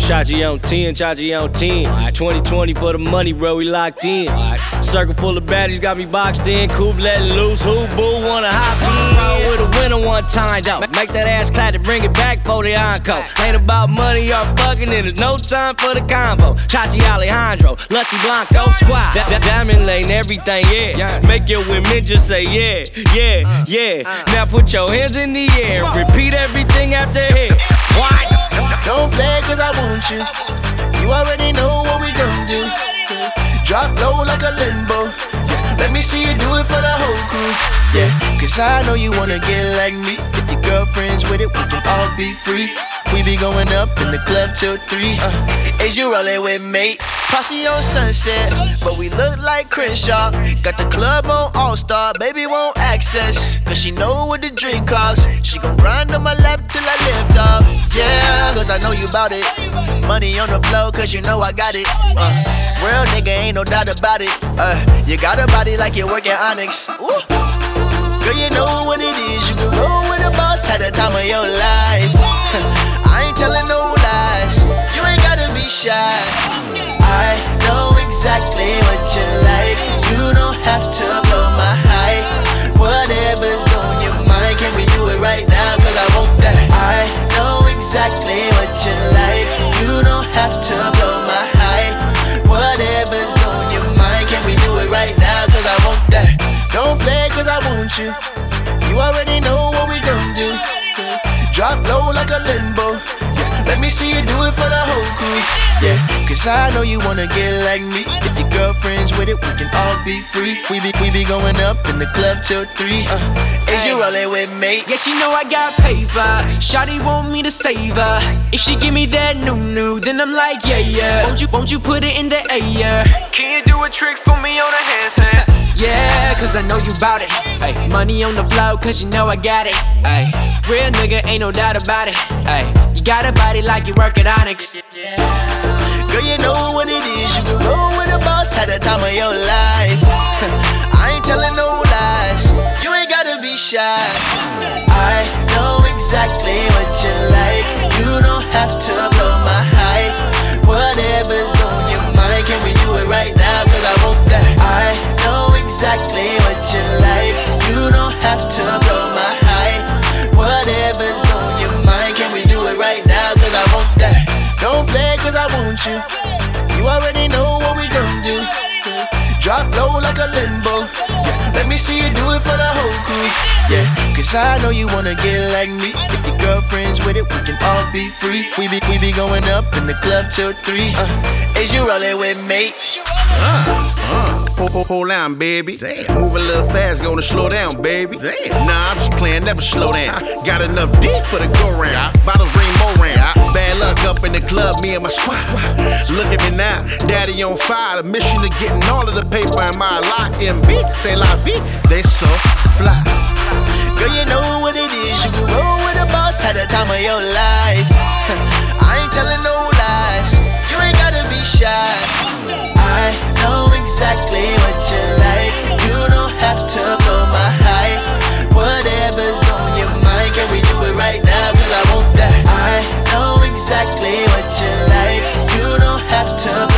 Chachi on 10, Chachi on 10. 2020 for the money, bro, we locked in. Circle full of baddies, got me boxed in. Coop letting loose, who boo wanna hop in. Roll with a winner one time, though. Make that ass clap to bring it back for the encore. Ain't about money or fucking, and there's no time for the combo. Chachi Alejandro, Lucky Blanco squad. Diamond lane, everything, yeah. Make your women just say yeah, yeah, yeah. Now put your hands in the air, repeat everything after hit. Why? Don't play cause I want you. You already know what we gon' do. Drop low like a limbo. Let me see you do it for the whole crew. Yeah, cause I know you wanna get like me. If your girlfriend's with it, we can all be free. We be going up in the club till 3. Is you rollin' with me? Posse on Sunset, but we look like Crenshaw. Got the club on All-Star, baby won't access. Cause she know what the drink costs. She gon' grind on my lap till I lift off. Yeah, cause I know you bout it. Money on the floor cause you know I got it. Real nigga, ain't no doubt about it. You got a body like you're working Onyx. Ooh. Girl, you know what it is. You can roll with a boss, had the time of your life. I ain't telling no lies. You ain't gotta be shy. I know exactly what you like. You don't have to blow my height. Whatever's on your mind, can we do it right now? Cause I want that. I know exactly what you like. You don't have to blow my height. Whatever's on your mind, can we do it right now? Cause I want that. Don't play cause I want you. You already know what we gon' do. Drop low like a limbo. Let me see you do it for the whole crew. Yeah, cause I know you wanna get like me. If your girlfriend's with it, we can all be free. We be going up in the club till 3. Is you rollin' with me? Yeah, she know I got paper. Shawty want me to save her. If she give me that new, then I'm like, yeah, yeah. Won't you put it in the air? Can you do a trick for me on a handstand? Yeah, cause I know you bout it. Ay, money on the floor cause you know I got it. Ay, real nigga, ain't no doubt about it. Ay, you got a body like you work at Onyx. Girl, you know what it is. You can roll with a boss, had the time of your life. I ain't telling no lies. You ain't gotta be shy. I know exactly what you like. You don't have to blow my height. Whatever's on your mind, can we do it right now? Cause I want that. I know exactly what you like. You don't have to blow my height. Whatever's on your mind, can we do it right now? Cause I want that. Don't play cause I want you. You already know what we gon' do. Drop low like a limbo. Let me see you do it for the whole crew. Yeah, cause I know you wanna get like me. If your girlfriend's with it, we can all be free. We be going up in the club till 3. Is you rollin' with me? Hold on, baby. Damn. Move a little fast, gonna slow down, baby. Damn. Nah, I'm just playing, never slow down. Got enough beef for the go round. Bottles bring more round. Bad luck up in the club, me and my squad. Look at me now, daddy on fire. The mission of getting all of the paper in my lot. MB, say la vie, they so fly. Girl, you know what it is. You can roll with a boss, had the time of your life. I ain't telling no lies. You ain't gotta be shy. I know exactly what you like. You don't have to blow my height. Whatever's on your mind, can we do it right now? Cause I want that. I know exactly what you like. You don't have to